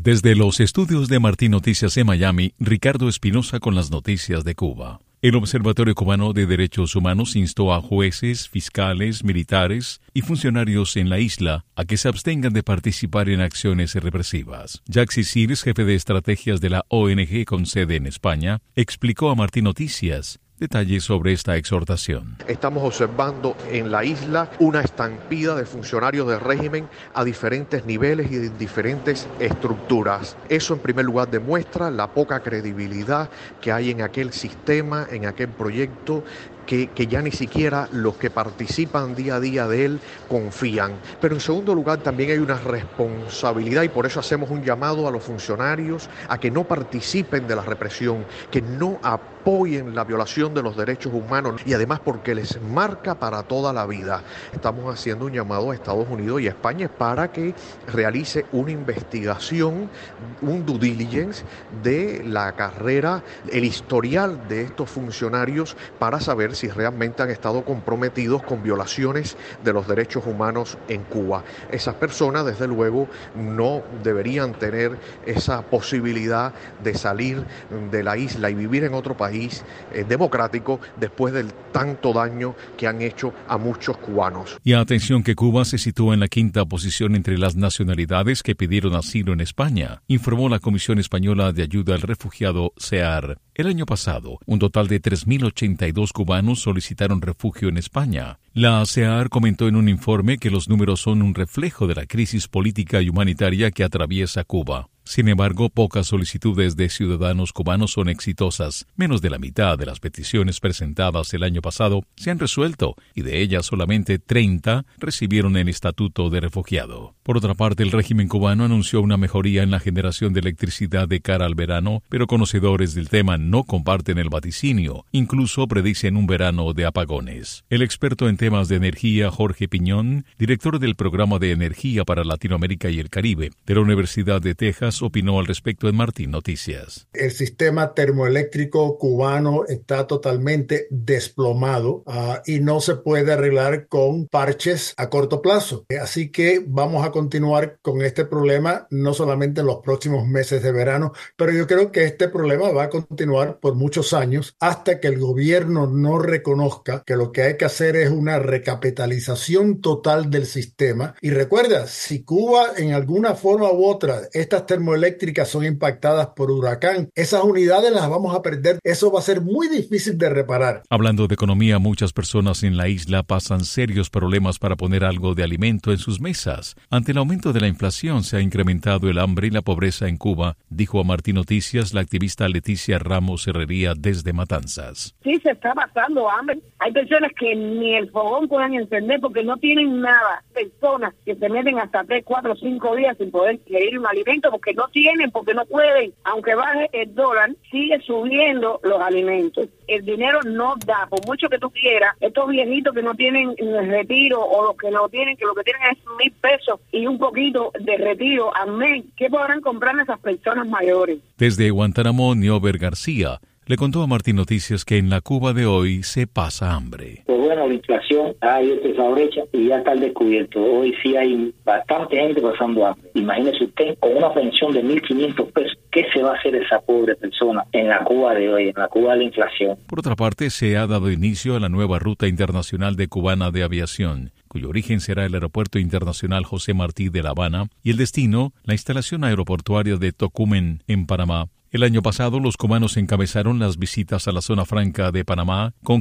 Desde los estudios de Martín Noticias en Miami, Ricardo Espinosa con las noticias de Cuba. El Observatorio Cubano de Derechos Humanos instó a jueces, fiscales, militares y funcionarios en la isla a que se abstengan de participar en acciones represivas. Jaxi Sears, jefe de estrategias de la ONG con sede en España, explicó a Martín Noticias detalles sobre esta exhortación. Estamos observando en la isla una estampida de funcionarios del régimen a diferentes niveles y en diferentes estructuras. Eso en primer lugar demuestra la poca credibilidad que hay en aquel sistema, en aquel proyecto, que ya ni siquiera los que participan día a día de él confían. Pero en segundo lugar también hay una responsabilidad y por eso hacemos un llamado a los funcionarios a que no participen de la represión, que no apoyen la violación de los derechos humanos y además porque les marca para toda la vida. Estamos haciendo un llamado a Estados Unidos y a España para que realice una investigación, un due diligence de la carrera, el historial de estos funcionarios para saber si realmente han estado comprometidos con violaciones de los derechos humanos en Cuba. Esas personas, desde luego, no deberían tener esa posibilidad de salir de la isla y vivir en otro país democrático después del tanto daño que han hecho a muchos cubanos. Y atención que Cuba se sitúa en la quinta posición entre las nacionalidades que pidieron asilo en España, informó la Comisión Española de Ayuda al Refugiado, CEAR. El año pasado, un total de 3.082 cubanos solicitaron refugio en España. La CEAR comentó en un informe que los números son un reflejo de la crisis política y humanitaria que atraviesa Cuba. Sin embargo, pocas solicitudes de ciudadanos cubanos son exitosas. Menos de la mitad de las peticiones presentadas el año pasado se han resuelto y de ellas solamente 30 recibieron el estatuto de refugiado. Por otra parte, el régimen cubano anunció una mejoría en la generación de electricidad de cara al verano, pero conocedores del tema no comparten el vaticinio. Incluso predicen un verano de apagones. El experto en temas de energía, Jorge Piñón, director del Programa de Energía para Latinoamérica y el Caribe de la Universidad de Texas, opinó al respecto en Martín Noticias. El sistema termoeléctrico cubano está totalmente desplomado y no se puede arreglar con parches a corto plazo. Así que vamos a continuar con este problema no solamente en los próximos meses de verano, pero yo creo que este problema va a continuar por muchos años hasta que el gobierno no reconozca que lo que hay que hacer es una recapitalización total del sistema. Y recuerda, si Cuba en alguna forma u otra, estas termoeléctricas son impactadas por huracán, esas unidades las vamos a perder. Eso va a ser muy difícil de reparar. Hablando de economía, muchas personas en la isla pasan serios problemas para poner algo de alimento en sus mesas. Ante el aumento de la inflación se ha incrementado el hambre y la pobreza en Cuba, dijo a Martín Noticias la activista Leticia Ramos Herrería desde Matanzas. Sí, se está pasando hambre. Hay personas que ni el fogón pueden encender porque no tienen nada. Personas que se meten hasta 3, 4, 5 días sin poder adquirir un alimento porque no tienen, porque no pueden. Aunque baje el dólar, sigue subiendo los alimentos. El dinero no da, por mucho que tú quieras. Estos viejitos que no tienen retiro o los que no tienen, que lo que tienen es 1,000 pesos y un poquito de retiro al mes, ¿qué podrán comprar esas personas mayores? Desde Guantánamo, Niober García le contó a Martín Noticias que en la Cuba de hoy se pasa hambre. Pues bueno, la inflación ha abierto esa brecha y ya está al descubierto. Hoy sí hay bastante gente pasando hambre. Imagínese usted, con una pensión de 1.500 pesos, ¿qué se va a hacer esa pobre persona en la Cuba de hoy, en la Cuba de la inflación? Por otra parte, se ha dado inicio a la nueva ruta internacional de Cubana de Aviación, cuyo origen será el Aeropuerto Internacional José Martí de La Habana y el destino, la instalación aeroportuaria de Tocumen, en Panamá. El año pasado, los cubanos encabezaron las visitas a la zona franca de Panamá con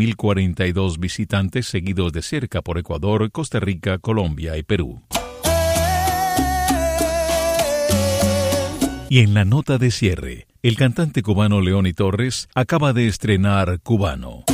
15.042 visitantes seguidos de cerca por Ecuador, Costa Rica, Colombia y Perú. Y en la nota de cierre, el cantante cubano Leoni Torres acaba de estrenar Cubano.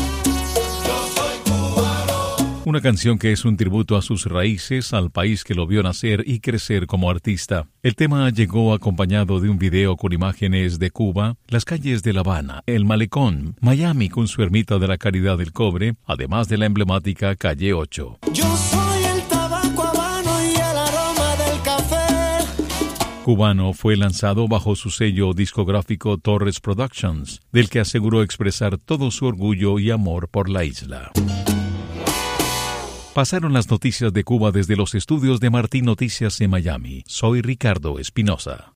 Una canción que es un tributo a sus raíces, al país que lo vio nacer y crecer como artista. El tema llegó acompañado de un video con imágenes de Cuba, las calles de La Habana, el Malecón, Miami con su ermita de la Caridad del Cobre, además de la emblemática Calle 8. Yo soy el tabaco habano y el aroma del café. Cubano fue lanzado bajo su sello discográfico Torres Productions, del que aseguró expresar todo su orgullo y amor por la isla. Pasaron las noticias de Cuba desde los estudios de Martín Noticias en Miami. Soy Ricardo Espinosa.